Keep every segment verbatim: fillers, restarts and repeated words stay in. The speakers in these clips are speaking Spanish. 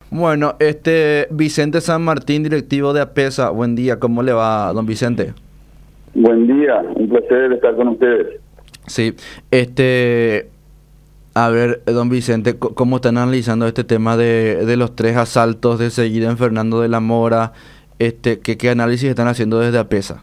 Bueno, este Vicente San Martín, directivo de APESA. Buen día, ¿cómo le va, don Vicente? Buen día, un placer estar con ustedes. Sí, este, a ver, don Vicente, co- ¿cómo están analizando este tema de, de los tres asaltos de seguida en Fernando de la Mora? Este, ¿qué, qué análisis están haciendo desde APESA?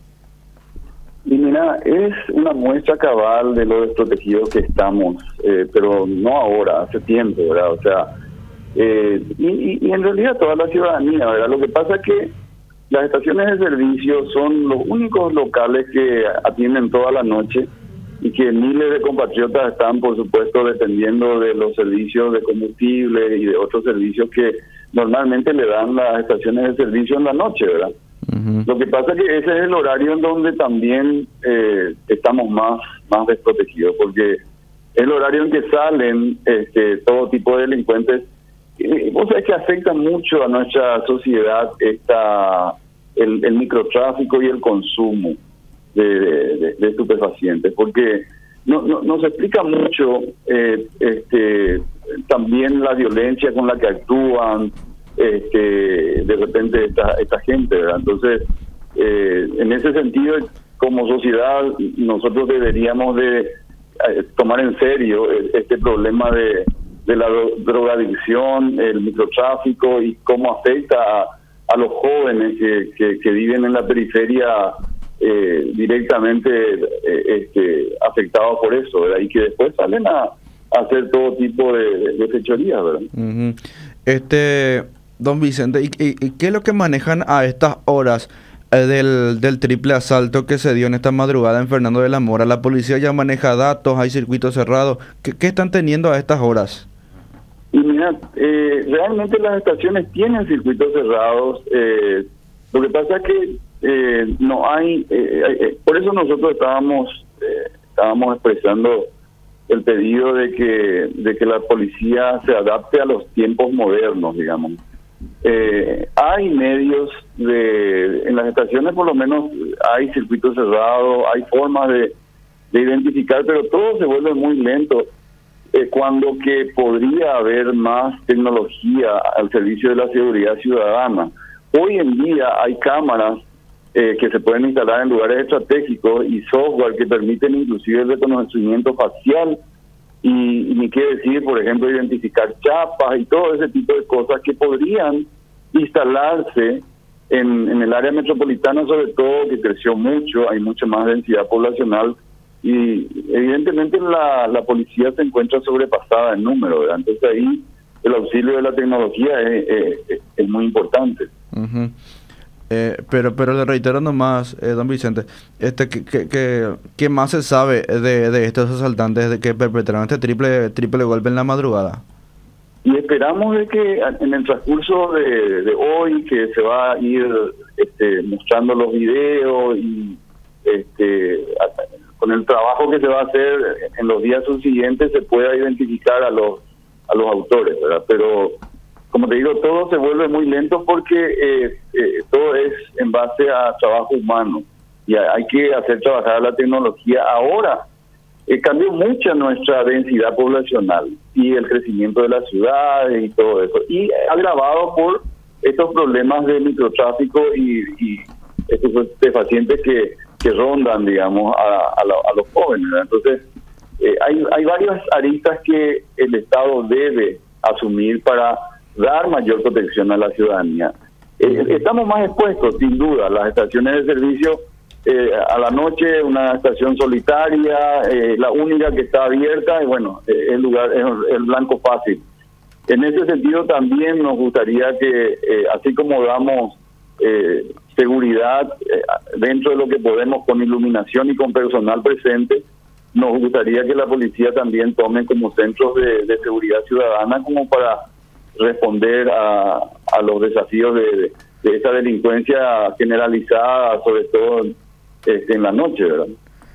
Y mira, es una muestra cabal de lo desprotegidos que estamos, eh, pero no ahora, hace tiempo, ¿verdad? O sea, eh, y, y- y en realidad toda la ciudadanía, ¿verdad? Lo que pasa es que las estaciones de servicio son los únicos locales que atienden toda la noche y que miles de compatriotas están, por supuesto, dependiendo de los servicios de combustible y de otros servicios que normalmente le dan las estaciones de servicio en la noche, ¿verdad? Ujú. Lo que pasa es que ese es el horario en donde también eh, estamos más, más desprotegidos, porque es el horario en que salen este, todo tipo de delincuentes. Y vos sabés que afecta mucho a nuestra sociedad esta, el, el microtráfico y el consumo de, de, de estupefacientes, porque no, no, nos explica mucho eh, este, también la violencia con la que actúan este, de repente esta, esta gente, ¿verdad? Entonces, eh, en ese sentido, como sociedad, nosotros deberíamos de eh, tomar en serio eh, este problema de, de la dro- drogadicción, el microtráfico y cómo afecta a, a los jóvenes que, que, que viven en la periferia eh, directamente eh, este, afectados por eso, ¿verdad? Y que después salen a, a hacer todo tipo de, de, de fechorías, ¿verdad? Ujú. Este, don Vicente, ¿y, y- y qué es lo que manejan a estas horas eh, del, del triple asalto que se dio en esta madrugada en Fernando de la Mora? La policía ya maneja datos, hay circuitos cerrados. ¿Qué, qué están teniendo a estas horas? Y mira, eh, realmente las estaciones tienen circuitos cerrados. Eh, lo que pasa es que eh, no hay, eh, eh, por eso nosotros estábamos eh, estábamos expresando el pedido de que de que la policía se adapte a los tiempos modernos, digamos. Eh, hay medios de, en las estaciones por lo menos hay circuitos cerrados, hay formas de, de identificar, pero todo se vuelve muy lento eh, cuando que podría haber más tecnología al servicio de la seguridad ciudadana. Hoy en día hay cámaras eh, que se pueden instalar en lugares estratégicos y software que permiten inclusive el reconocimiento facial y, y ni qué decir, por ejemplo, identificar chapas y todo ese tipo de cosas que podrían instalarse en, en el área metropolitana, sobre todo que creció mucho, hay mucha más densidad poblacional y evidentemente la, la policía se encuentra sobrepasada en número, ¿verdad? Entonces ahí el auxilio de la tecnología es, es, es muy importante. Ujú. Eh, pero, pero le reitero nomás, eh, don Vicente, este, ¿qué, qué, qué- qué más se sabe de, de estos asaltantes de que perpetraron este triple, triple golpe en la madrugada? Y esperamos de que en el transcurso de, de hoy, que se va a ir este, mostrando los videos y este, a- con el trabajo que se va a hacer en los días subsiguientes, se pueda identificar a los a los autores, ¿verdad? Pero como te digo, todo se vuelve muy lento porque eh, eh, todo es en base a trabajo humano y hay hay que hacer trabajar a la tecnología. Ahora eh, cambió mucho nuestra densidad poblacional y el crecimiento de las ciudades y todo eso, y agravado por estos problemas de microtráfico y, y estos estupefacientes que, que rondan, digamos, a, a, lo- a los jóvenes, ¿verdad? Entonces, eh, hay, hay varias aristas que el Estado debe asumir para dar mayor protección a la ciudadanía. Eh, estamos más expuestos, sin duda, las estaciones de servicio eh, a la noche, una estación solitaria, eh, la única que está abierta, y bueno, eh, el lugar es el blanco fácil. En ese sentido también nos gustaría que, eh, así como damos eh, seguridad eh, dentro de lo que podemos con iluminación y con personal presente, nos gustaría que la policía también tome como centros de, de seguridad ciudadana como para responder a, a los desafíos de, de esa delincuencia generalizada, sobre todo este, en la noche, ¿verdad?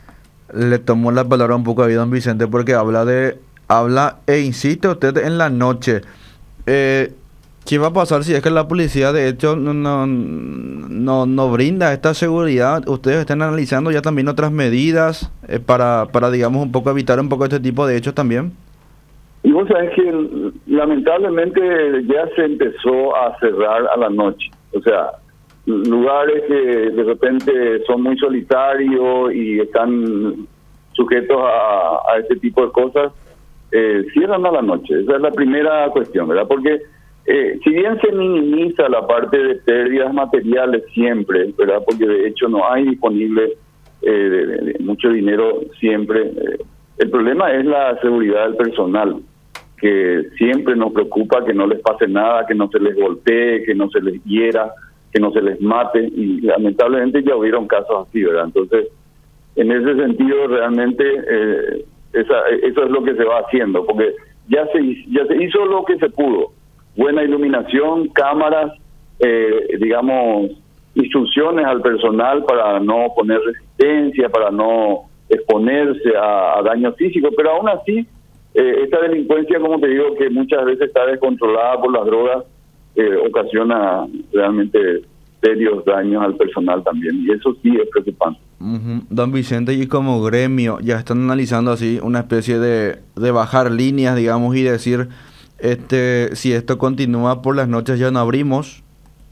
Le tomó la palabra un poco a don Vicente porque habla de, habla e insiste usted en la noche. Eh, ¿Qué va a pasar si es que la policía de hecho no, no, no, no brinda esta seguridad? ¿Ustedes están analizando ya también otras medidas eh, para, para, digamos, un poco evitar un poco este tipo de hechos también? Y vos sabés que lamentablemente ya se empezó a cerrar a la noche. O sea, lugares que de repente son muy solitarios y están sujetos a, a este tipo de cosas, eh, cierran a la noche. Esa es la primera cuestión, ¿verdad? Porque eh, si bien se minimiza la parte de pérdidas materiales siempre, ¿verdad? Porque de hecho no hay disponible eh, de, de mucho dinero siempre. Eh, el problema es la seguridad del personal, que siempre nos preocupa que no les pase nada, que no se les golpee, que no se les hiera, que no se les mate, y lamentablemente ya hubieron casos así, ¿verdad? Entonces, en ese sentido, realmente, eh, esa, eso es lo que se va haciendo, porque ya se, ya se hizo lo que se pudo. Buena iluminación, cámaras, eh, digamos, instrucciones al personal para no poner resistencia, para no exponerse a, a daño físico, pero aún así, eh, esta delincuencia, como te digo, que muchas veces está descontrolada por las drogas, eh, ocasiona realmente serios daños al personal también, y eso sí es preocupante. Uh-huh. Don Vicente, y como gremio, ya están analizando así una especie de, de bajar líneas, digamos, y decir, este, si esto continúa por las noches ya no abrimos.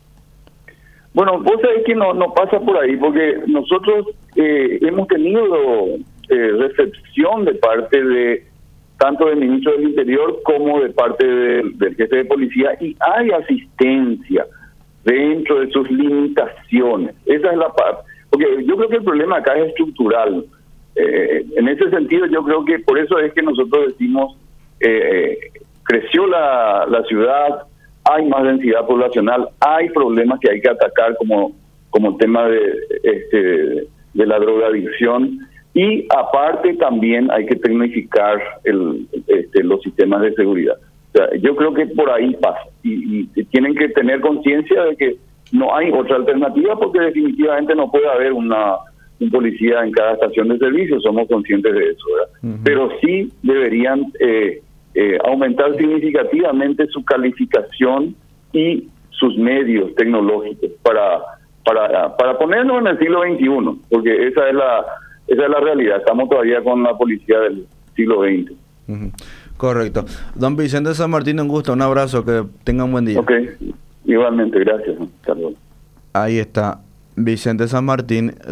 Bueno, vos sabés que no, no pasa por ahí, porque nosotros eh, hemos tenido eh, recepción de parte de tanto del ministro del Interior como de parte del, del jefe de policía, y hay asistencia dentro de sus limitaciones. Esa es la parte. Porque yo creo que el problema acá es estructural. Eh, en ese sentido, yo creo que por eso es que nosotros decimos, eh, creció la, la ciudad, hay más densidad poblacional, hay problemas que hay que atacar como, como el tema de, este, de la drogadicción, y aparte también hay que tecnificar el, este, los sistemas de seguridad. O sea, yo creo que por ahí pasa, y, y tienen que tener conciencia de que no hay otra alternativa, porque definitivamente no puede haber una un policía en cada estación de servicio, somos conscientes de eso, ¿verdad? Uh-huh. Pero sí deberían eh, eh, aumentar significativamente su calificación y sus medios tecnológicos para para para ponernos en el siglo veintiuno, porque esa es la esa es la realidad. Estamos todavía con la policía del siglo veinte. Uh-huh. Correcto. Don Vicente San Martín, un gusto, un abrazo, que tenga un buen día. Ok, igualmente, gracias. Hasta luego. Ahí está, Vicente San Martín.